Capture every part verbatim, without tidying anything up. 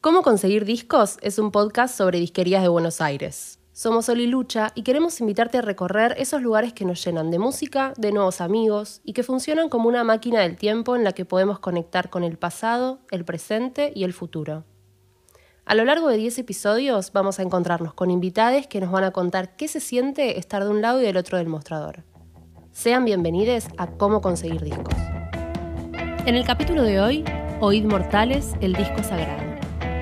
Cómo conseguir discos es un podcast sobre disquerías de Buenos Aires. Somos Sol y Lucha y queremos invitarte a recorrer esos lugares que nos llenan de música, de nuevos amigos y que funcionan como una máquina del tiempo en la que podemos conectar con el pasado, el presente y el futuro. A lo largo de diez episodios vamos a encontrarnos con invitades que nos van a contar qué se siente estar de un lado y del otro del mostrador. Sean bienvenidos a Cómo conseguir discos. En el capítulo de hoy, Oíd Mortales, el disco sagrado.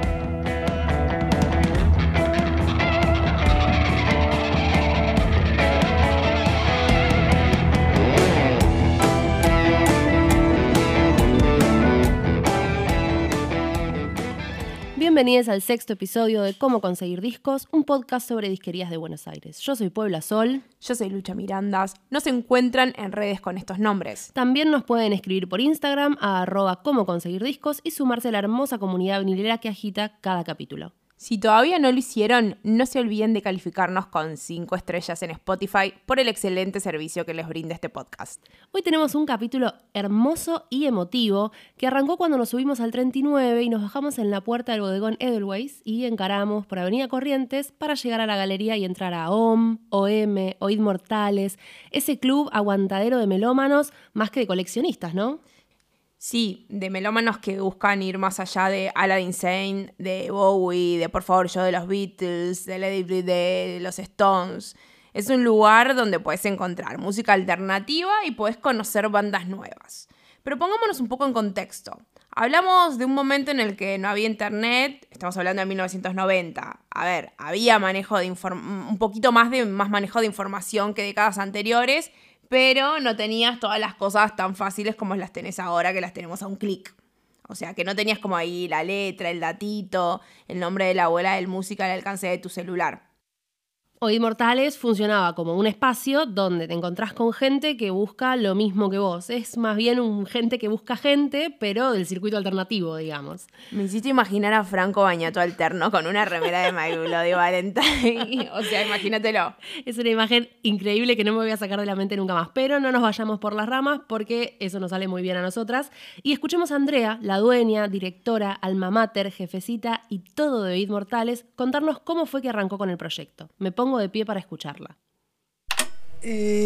Bienvenidos al sexto episodio de Cómo conseguir discos, un podcast sobre disquerías de Buenos Aires. Yo soy Puebla Sol. Yo soy Lucha Mirandas. Nos encuentran en redes con estos nombres. También nos pueden escribir por Instagram a arroba cómo conseguir discos y sumarse a la hermosa comunidad vinilera que agita cada capítulo. Si todavía no lo hicieron, no se olviden de calificarnos con cinco estrellas en Spotify por el excelente servicio que les brinda este podcast. Hoy tenemos un capítulo hermoso y emotivo que arrancó cuando nos subimos al treinta y nueve y nos bajamos en la puerta del bodegón Edelweiss y encaramos por Avenida Corrientes para llegar a la galería y entrar a O M, O M, Oíd Mortales, ese club aguantadero de melómanos más que de coleccionistas, ¿no? Sí, de melómanos que buscan ir más allá de Aladdin Sane, de Bowie, de Por favor yo de los Beatles, de Lady Di, de los Stones. Es un lugar donde puedes encontrar música alternativa y puedes conocer bandas nuevas. Pero pongámonos un poco en contexto. Hablamos de un momento en el que no había internet, estamos hablando de mil novecientos noventa. A ver, había manejo de inform- un poquito más de más manejo de información que décadas anteriores, pero no tenías todas las cosas tan fáciles como las tenés ahora, que las tenemos a un clic. O sea, que no tenías como ahí la letra, el datito, el nombre de la abuela del música al alcance de tu celular. Oíd Mortales funcionaba como un espacio donde te encontrás con gente que busca lo mismo que vos. Es más bien un gente que busca gente, pero del circuito alternativo, digamos. Me hiciste imaginar a Franco Bañato alterno con una remera de My Bloody Valentine. O sea, imagínatelo. Es una imagen increíble que no me voy a sacar de la mente nunca más. Pero no nos vayamos por las ramas porque eso nos sale muy bien a nosotras. Y escuchemos a Andrea, la dueña, directora, alma mater, jefecita y todo de Oíd Mortales, contarnos cómo fue que arrancó con el proyecto. Me pongo de pie para escucharla. Eh,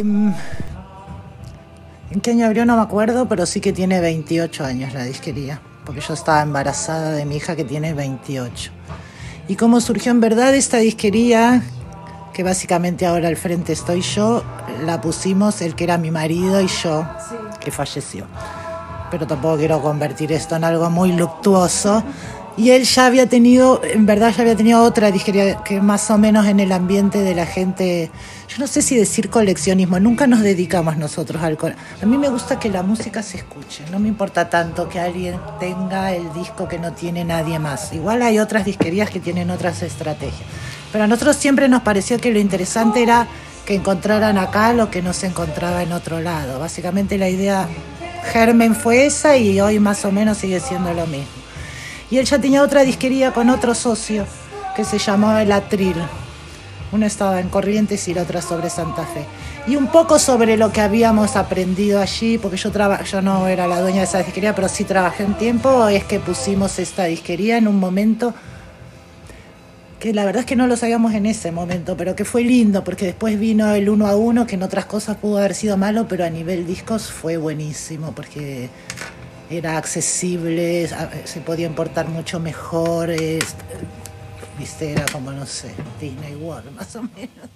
¿En qué año abrió? No me acuerdo, pero sí que tiene veintiocho años la disquería, porque yo estaba embarazada de mi hija que tiene veintiocho. ¿Y cómo surgió en verdad esta disquería? Que básicamente ahora al frente estoy yo, la pusimos el que era mi marido y yo, sí, que falleció. Pero tampoco quiero convertir esto en algo muy luctuoso. Y él ya había tenido, en verdad ya había tenido otra disquería que más o menos en el ambiente de la gente, yo no sé si decir coleccionismo, nunca nos dedicamos nosotros al coleccionismo. A mí me gusta que la música se escuche, no me importa tanto que alguien tenga el disco que no tiene nadie más. Igual hay otras disquerías que tienen otras estrategias. Pero a nosotros siempre nos pareció que lo interesante era que encontraran acá lo que no se encontraba en otro lado. Básicamente la idea germen fue esa y hoy más o menos sigue siendo lo mismo. Y él ya tenía otra disquería con otro socio que se llamaba El Atril. Una estaba en Corrientes y la otra sobre Santa Fe. Y un poco sobre lo que habíamos aprendido allí, porque yo, traba, yo no era la dueña de esa disquería, pero sí trabajé un tiempo, es que pusimos esta disquería en un momento que la verdad es que no lo sabíamos en ese momento, pero que fue lindo, porque después vino el uno a uno, que en otras cosas pudo haber sido malo, pero a nivel discos fue buenísimo, porque era accesible, se podía importar mucho mejor, es, viste, era como, no sé, Disney World, más o menos.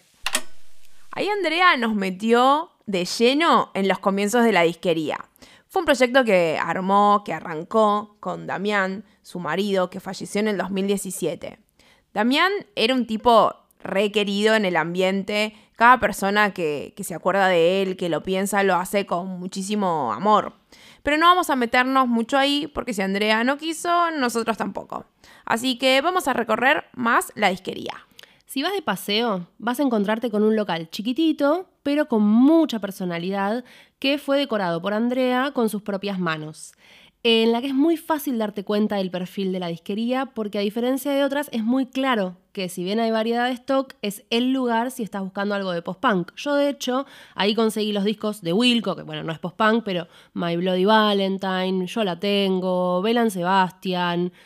Ahí Andrea nos metió de lleno en los comienzos de la disquería. Fue un proyecto que armó, que arrancó con Damián, su marido, que falleció en el dos mil diecisiete. Damián era un tipo re querido en el ambiente. Cada persona que, que se acuerda de él, que lo piensa, lo hace con muchísimo amor. Pero no vamos a meternos mucho ahí, porque si Andrea no quiso, nosotros tampoco. Así que vamos a recorrer más la disquería. Si vas de paseo, vas a encontrarte con un local chiquitito, pero con mucha personalidad, que fue decorado por Andrea con sus propias manos. En la que es muy fácil darte cuenta del perfil de la disquería, porque a diferencia de otras es muy claro que si bien hay variedad de stock, es el lugar si estás buscando algo de post-punk. Yo de hecho ahí conseguí los discos de Wilco, que bueno, no es post-punk, pero My Bloody Valentine, Yo la tengo, Belle and Sebastian,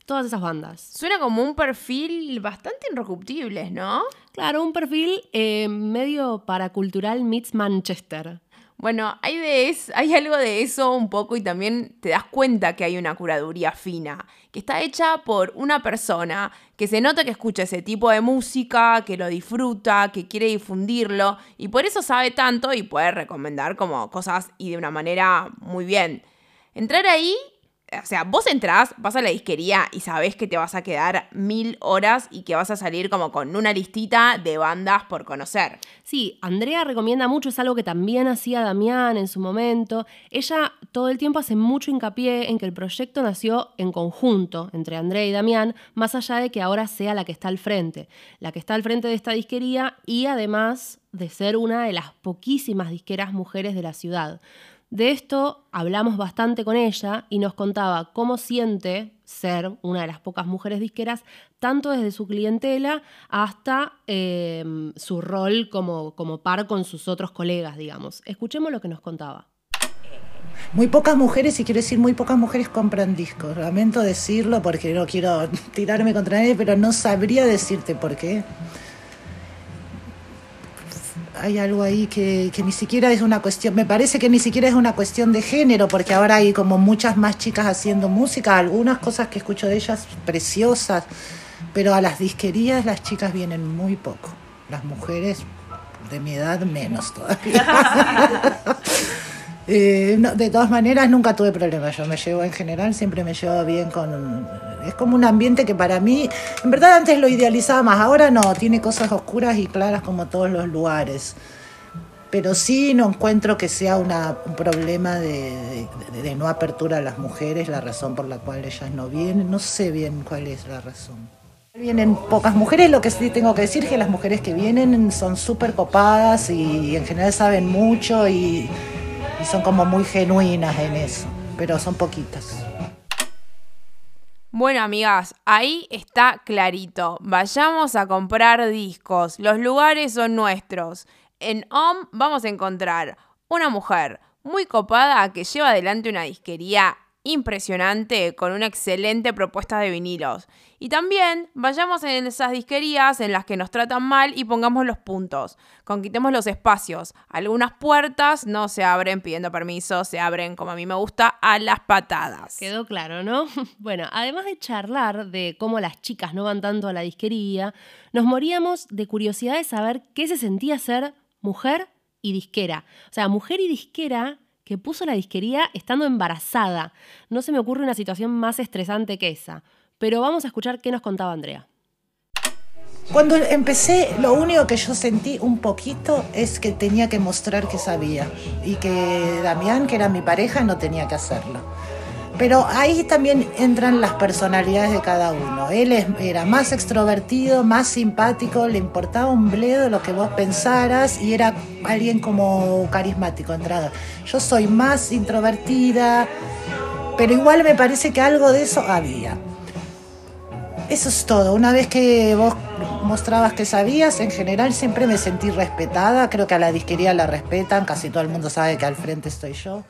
todas esas bandas. Suena como un perfil bastante inrecuptible, ¿no? Claro, un perfil eh, medio paracultural meets Manchester. Bueno, hay, de es, hay algo de eso un poco y también te das cuenta que hay una curaduría fina, que está hecha por una persona que se nota que escucha ese tipo de música, que lo disfruta, que quiere difundirlo y por eso sabe tanto y puede recomendar como cosas y de una manera muy bien. Entrar ahí... O sea, vos entrás, vas a la disquería y sabés que te vas a quedar mil horas y que vas a salir como con una listita de bandas por conocer. Sí, Andrea recomienda mucho, es algo que también hacía Damián en su momento. Ella todo el tiempo hace mucho hincapié en que el proyecto nació en conjunto entre Andrea y Damián, más allá de que ahora sea la que está al frente. La que está al frente de esta disquería y además de ser una de las poquísimas disqueras mujeres de la ciudad. De esto hablamos bastante con ella y nos contaba cómo siente ser una de las pocas mujeres disqueras, tanto desde su clientela hasta eh, su rol como, como par con sus otros colegas, digamos. Escuchemos lo que nos contaba. Muy pocas mujeres, y quiero decir muy pocas mujeres, compran discos. Lamento decirlo porque no quiero tirarme contra nadie, pero no sabría decirte por qué. Hay algo ahí que, que ni siquiera es una cuestión, me parece que ni siquiera es una cuestión de género, porque ahora hay como muchas más chicas haciendo música, algunas cosas que escucho de ellas preciosas, pero a las disquerías las chicas vienen muy poco, las mujeres de mi edad menos todavía. eh, no, de todas maneras nunca tuve problemas, yo me llevo en general, siempre me llevo bien con... Es como un ambiente que para mí, en verdad antes lo idealizaba más, ahora no, tiene cosas oscuras y claras como todos los lugares. Pero sí no encuentro que sea una, un problema de, de, de no apertura a las mujeres, la razón por la cual ellas no vienen, no sé bien cuál es la razón. Vienen pocas mujeres, lo que sí tengo que decir es que las mujeres que vienen son súper copadas y en general saben mucho y, y son como muy genuinas en eso, pero son poquitas. Bueno, amigas, ahí está clarito. Vayamos a comprar discos. Los lugares son nuestros. En O M vamos a encontrar una mujer muy copada que lleva adelante una disquería impresionante con una excelente propuesta de vinilos. Y también vayamos en esas disquerías en las que nos tratan mal y pongamos los puntos. Conquistemos los espacios. Algunas puertas no se abren pidiendo permiso, se abren, como a mí me gusta, a las patadas. Quedó claro, ¿no? Bueno, además de charlar de cómo las chicas no van tanto a la disquería, nos moríamos de curiosidad de saber qué se sentía ser mujer y disquera. O sea, mujer y disquera que puso la disquería estando embarazada. No se me ocurre una situación más estresante que esa. Pero vamos a escuchar qué nos contaba Andrea. Cuando empecé, lo único que yo sentí un poquito es que tenía que mostrar que sabía. Y que Damián, que era mi pareja, no tenía que hacerlo. Pero ahí también entran las personalidades de cada uno. Él es, era más extrovertido, más simpático, le importaba un bledo lo que vos pensaras y era alguien como carismático, entrada. Yo soy más introvertida, pero igual me parece que algo de eso había. Eso es todo. Una vez que vos mostrabas que sabías, en general siempre me sentí respetada. Creo que a la disquería la respetan, casi todo el mundo sabe que al frente estoy yo.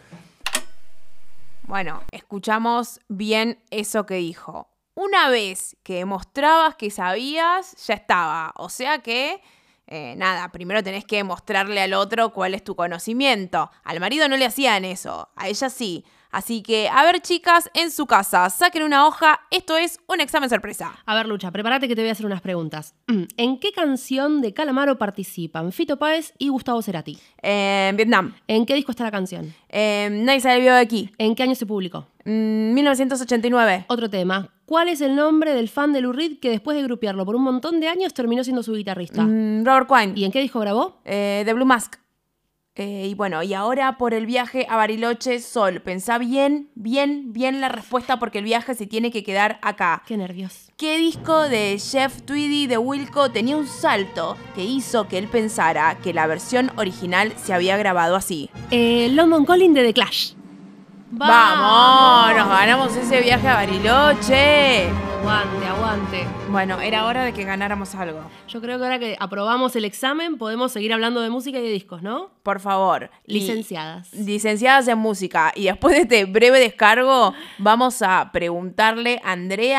Bueno, escuchamos bien eso que dijo. Una vez que demostrabas que sabías, ya estaba. O sea que, eh, nada, primero tenés que mostrarle al otro cuál es tu conocimiento. Al marido no le hacían eso, a ella sí. Así que, a ver, chicas, en su casa, saquen una hoja. Esto es un examen sorpresa. A ver, Lucha, prepárate que te voy a hacer unas preguntas. ¿En qué canción de Calamaro participan Fito Páez y Gustavo Cerati? Eh, en Vietnam. ¿En qué disco está la canción? Eh, nadie se vio de aquí. ¿En qué año se publicó? Mm, mil novecientos ochenta y nueve. Otro tema. ¿Cuál es el nombre del fan de Lou Reed que después de grupearlo por un montón de años terminó siendo su guitarrista? Mm, Robert Quine. ¿Y en qué disco grabó? Eh, The Blue Mask. Eh, y bueno, y ahora por el viaje a Bariloche, Sol. Pensá bien, bien, bien la respuesta porque el viaje se tiene que quedar acá. Qué nervios. ¿Qué disco de Jeff Tweedy de Wilco tenía un salto que hizo que él pensara que la versión original se había grabado así? Eh, London Calling de The Clash. ¡Vamos! ¡Nos ganamos ese viaje a Bariloche! Aguante, aguante. Bueno, era hora de que ganáramos algo. Yo creo que ahora que aprobamos el examen podemos seguir hablando de música y de discos, ¿no? Por favor. Licenciadas. Y, licenciadas en música. Y después de este breve descargo, vamos a preguntarle a Andrea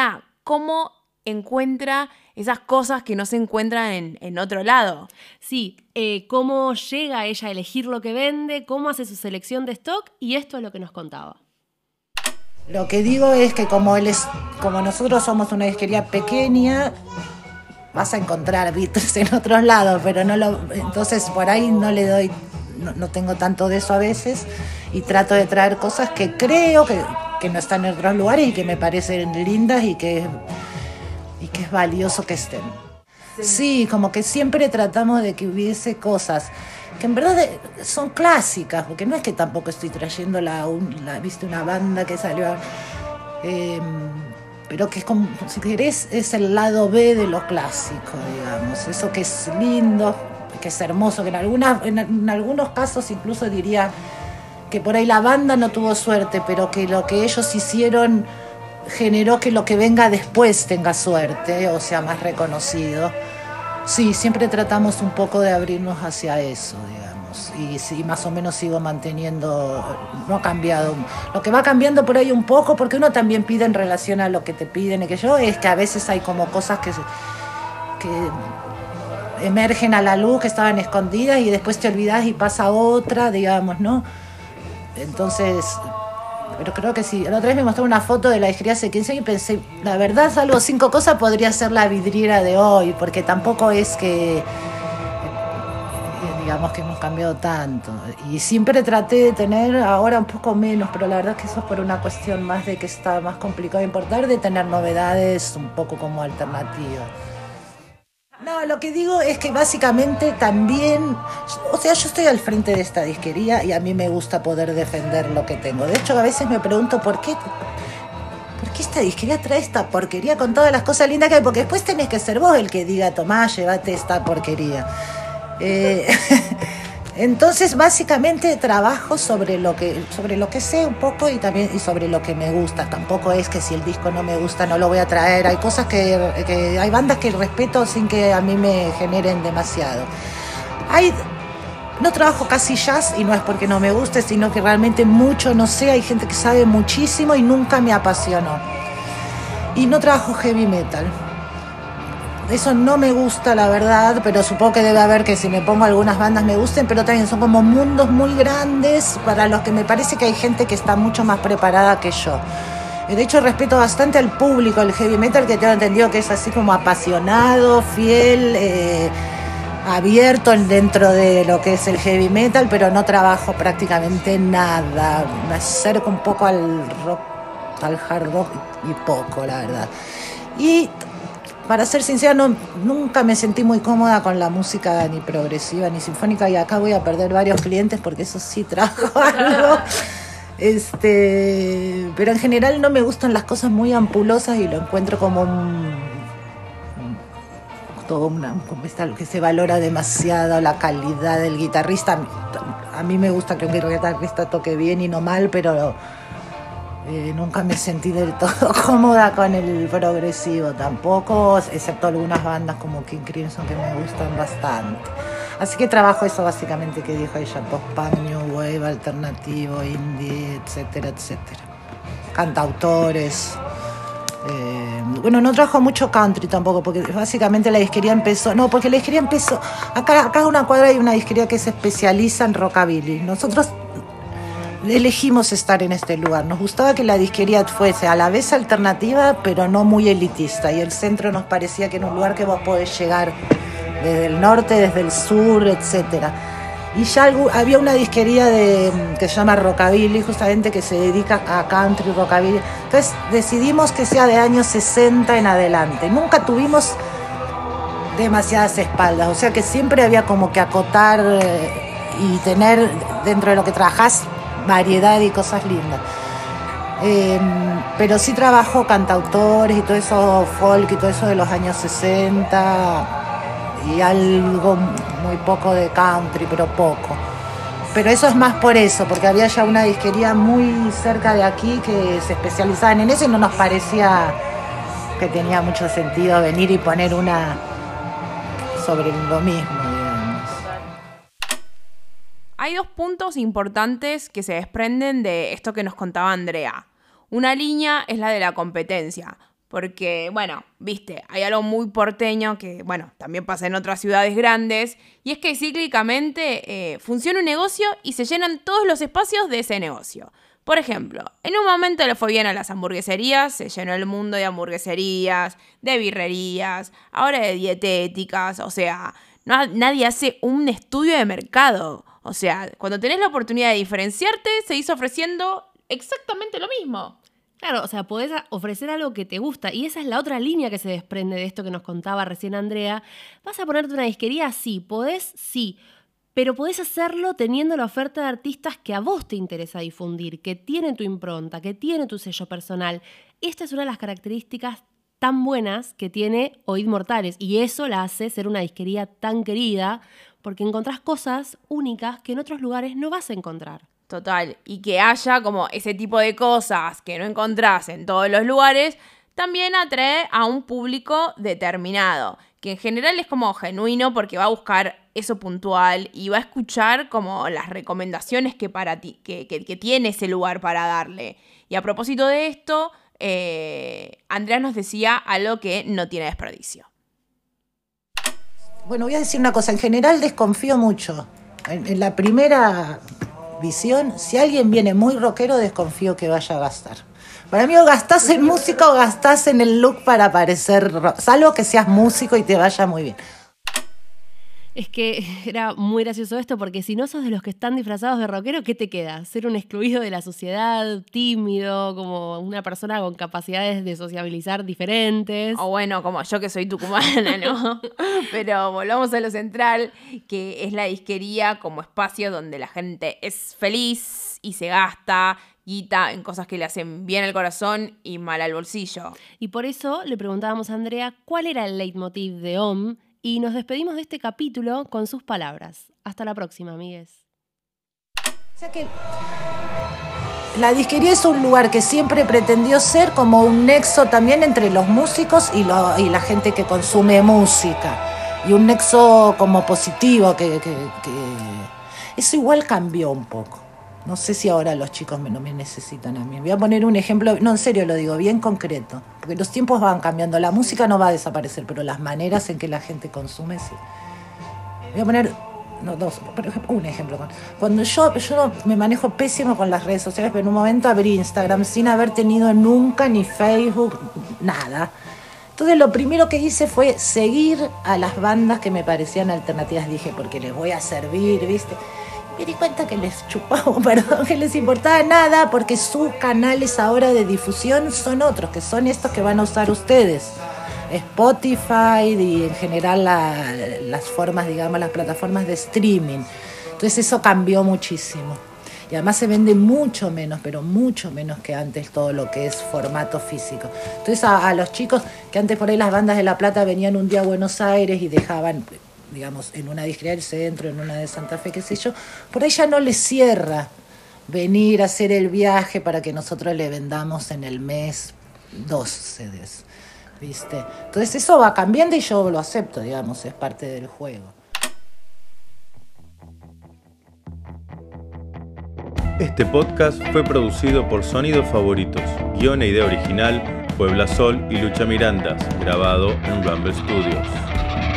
cómo encuentra esas cosas que no se encuentran en, en otro lado. Sí, eh, cómo llega ella a elegir lo que vende, cómo hace su selección de stock, y esto es lo que nos contaba. Lo que digo es que como, él es, como nosotros somos una disquería pequeña, vas a encontrar Beatles en otros lados, pero no lo, entonces por ahí no le doy, no, no tengo tanto de eso a veces, y trato de traer cosas que creo que, que no están en otros lugares y que me parecen lindas y que, y que es valioso que estén. Sí. sí, como que siempre tratamos de que hubiese cosas que en verdad son clásicas, porque no es que tampoco estoy trayendo la, la viste una banda que salió, eh, pero que es como, si querés, es el lado B de lo clásico, digamos, eso que es lindo, que es hermoso, que en, algunas, en, en algunos casos incluso diría que por ahí la banda no tuvo suerte, pero que lo que ellos hicieron generó que lo que venga después tenga suerte o sea más reconocido. Sí, siempre tratamos un poco de abrirnos hacia eso, digamos, y sí, más o menos sigo manteniendo, no ha cambiado. Lo que va cambiando por ahí un poco, porque uno también pide en relación a lo que te piden y que yo, es que a veces hay como cosas que, que emergen a la luz, que estaban escondidas y después te olvidás y pasa otra, digamos, ¿no? Entonces, pero creo que sí. La otra vez me mostró una foto de la disquería hace quince años y pensé, la verdad, salvo cinco cosas, podría ser la vidriera de hoy, porque tampoco es que, digamos que hemos cambiado tanto. Y siempre traté de tener, ahora un poco menos, pero la verdad es que eso es por una cuestión más de que está más complicado de importar, de tener novedades un poco como alternativas. No, lo que digo es que básicamente también, o sea, yo estoy al frente de esta disquería y a mí me gusta poder defender lo que tengo. De hecho, a veces me pregunto por qué, por qué esta disquería trae esta porquería con todas las cosas lindas que hay, porque después tenés que ser vos el que diga, tomá, llévate esta porquería. Eh, entonces, básicamente trabajo sobre lo que sobre lo que sé un poco y también y sobre lo que me gusta. Tampoco es que si el disco no me gusta no lo voy a traer. Hay cosas que, que hay bandas que respeto sin que a mí me generen demasiado. Hay no trabajo casi jazz y no es porque no me guste, sino que realmente mucho no sé. Hay gente que sabe muchísimo y nunca me apasionó. Y no trabajo heavy metal. Eso no me gusta, la verdad, pero supongo que debe haber que si me pongo algunas bandas me gusten, pero también son como mundos muy grandes para los que me parece que hay gente que está mucho más preparada que yo. De hecho, respeto bastante al público del heavy metal, que tengo entendido que es así como apasionado, fiel, eh, abierto dentro de lo que es el heavy metal, pero no trabajo prácticamente nada. Me acerco un poco al rock, al hard rock y poco, la verdad. Y para ser sincera, no, nunca me sentí muy cómoda con la música ni progresiva ni sinfónica, y acá voy a perder varios clientes porque eso sí trajo algo. Este, pero en general no me gustan las cosas muy ampulosas y lo encuentro como un, un todo una, como está, que se valora demasiado la calidad del guitarrista. A mí me gusta que un guitarrista toque bien y no mal, pero Eh, nunca me sentí del todo cómoda con el progresivo tampoco, excepto algunas bandas como King Crimson que me gustan bastante. Así que trabajo eso básicamente que dijo ella, post-punk, new wave, alternativo, indie, etcétera, etcétera. Cantautores. Eh, bueno, no trabajo mucho country tampoco, porque básicamente la disquería empezó, no, porque la disquería empezó, acá, acá en una cuadra hay una disquería que se especializa en rockabilly. Nosotros elegimos estar en este lugar. Nos gustaba que la disquería fuese a la vez alternativa, pero no muy elitista. Y el centro nos parecía que era un lugar que vos podés llegar desde el norte, desde el sur, etcétera. Y ya había una disquería de, que se llama Rockabilly, justamente, que se dedica a country rockabilly. Entonces decidimos que sea de años sesenta en adelante. Nunca tuvimos demasiadas espaldas, o sea que siempre había como que acotar y tener dentro de lo que trabajás variedad y cosas lindas. Eh, pero sí trabajo cantautores y todo eso, folk y todo eso de los años sesenta y algo muy poco de country, pero poco. Pero eso es más por eso, porque había ya una disquería muy cerca de aquí que se especializaba en eso y no nos parecía que tenía mucho sentido venir y poner una sobre lo mismo. Hay dos puntos importantes que se desprenden de esto que nos contaba Andrea. Una línea es la de la competencia. Porque, bueno, viste, hay algo muy porteño que, bueno, también pasa en otras ciudades grandes, y es que cíclicamente eh, funciona un negocio y se llenan todos los espacios de ese negocio. Por ejemplo, en un momento le fue bien a las hamburgueserías, se llenó el mundo de hamburgueserías, de birrerías, ahora de dietéticas, o sea, no, nadie hace un estudio de mercado. O sea, cuando tenés la oportunidad de diferenciarte, seguís ofreciendo exactamente lo mismo. Claro, o sea, podés ofrecer algo que te gusta y esa es la otra línea que se desprende de esto que nos contaba recién Andrea. ¿Vas a ponerte una disquería? Sí. ¿Podés? Sí. Pero podés hacerlo teniendo la oferta de artistas que a vos te interesa difundir, que tienen tu impronta, que tienen tu sello personal. Esta es una de las características tan buenas que tiene Oíd Mortales y eso la hace ser una disquería tan querida porque encontrás cosas únicas que en otros lugares no vas a encontrar. Total, y que haya como ese tipo de cosas que no encontrás en todos los lugares, también atrae a un público determinado, que en general es como genuino porque va a buscar eso puntual y va a escuchar como las recomendaciones que, para ti, que, que, que tiene ese lugar para darle. Y a propósito de esto, eh, Andrea nos decía algo que no tiene desperdicio. Bueno, voy a decir una cosa, en general desconfío mucho. En, en la primera visión, si alguien viene muy rockero, desconfío que vaya a gastar. Para mí o gastás en música o gastás en el look para parecer rock, salvo que seas músico y te vaya muy bien. Es que era muy gracioso esto porque si no sos de los que están disfrazados de rockero, ¿qué te queda? Ser un excluido de la sociedad, tímido, como una persona con capacidades de sociabilizar diferentes. O bueno, como yo que soy tucumana, ¿no? Pero volvamos a lo central, que es la disquería como espacio donde la gente es feliz y se gasta guita en cosas que le hacen bien al corazón y mal al bolsillo. Y por eso le preguntábamos a Andrea cuál era el leitmotiv de O M y nos despedimos de este capítulo con sus palabras. Hasta la próxima, amigues. O sea que la disquería es un lugar que siempre pretendió ser como un nexo también entre los músicos y, lo, y la gente que consume música. Y un nexo como positivo, que, que, que eso igual cambió un poco. No sé si ahora los chicos me, no me necesitan a mí. Voy a poner un ejemplo, no, en serio lo digo, bien concreto. Porque los tiempos van cambiando. La música no va a desaparecer, pero las maneras en que la gente consume, sí. Voy a poner no, dos, por ejemplo, un ejemplo. Cuando yo, yo me manejo pésimo con las redes sociales, pero en un momento abrí Instagram sin haber tenido nunca ni Facebook, nada. Entonces lo primero que hice fue seguir a las bandas que me parecían alternativas. Dije, porque les voy a servir, ¿viste? Me di cuenta que les chupaba, perdón, que les importaba nada, porque sus canales ahora de difusión son otros, que son estos que van a usar ustedes. Spotify y en general la, las formas, digamos, las plataformas de streaming. Entonces eso cambió muchísimo. Y además se vende mucho menos, pero mucho menos que antes todo lo que es formato físico. Entonces a, a los chicos que antes por ahí las bandas de La Plata venían un día a Buenos Aires y dejaban, digamos, en una disquería del centro, en una de Santa Fe, qué sé yo, por ahí ya no les cierra venir a hacer el viaje para que nosotros le vendamos en el mes dos C Ds, ¿viste? Entonces eso va cambiando y yo lo acepto, digamos, es parte del juego. Este podcast fue producido por Sonidos Favoritos, guión e idea original, Puebla Sol y Lucha Mirandas, grabado en Rumble Studios.